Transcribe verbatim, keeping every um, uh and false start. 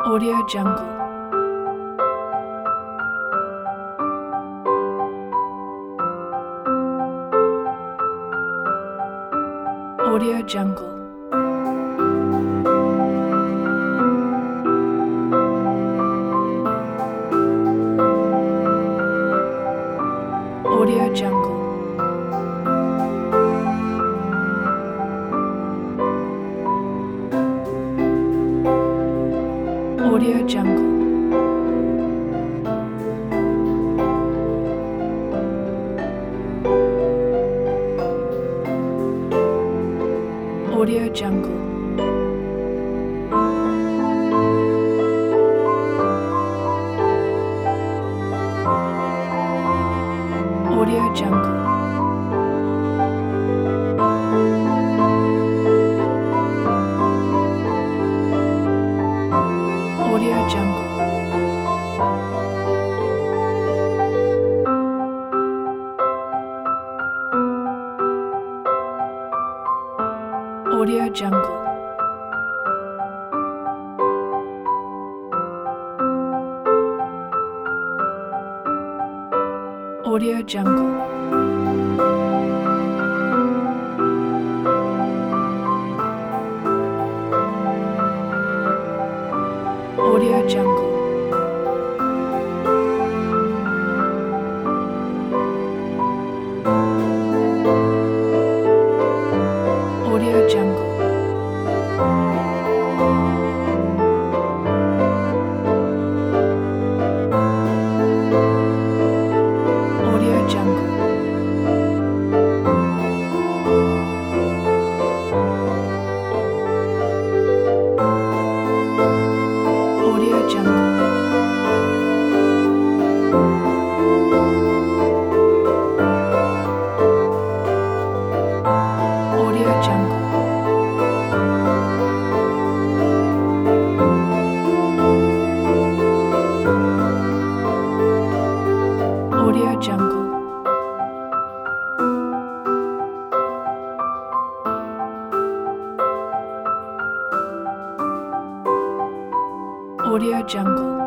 Audio Jungle. Audio Jungle. Audio Jungle. Audio Jungle. Audio Jungle. Audio Jungle. Audio Jungle. Audio Jungle. Audio Jungle. Audio Jungle. Audio Jungle. Audio Jungle. Audio Jungle. Audio Jungle. Audio Jungle. Audio Jungle.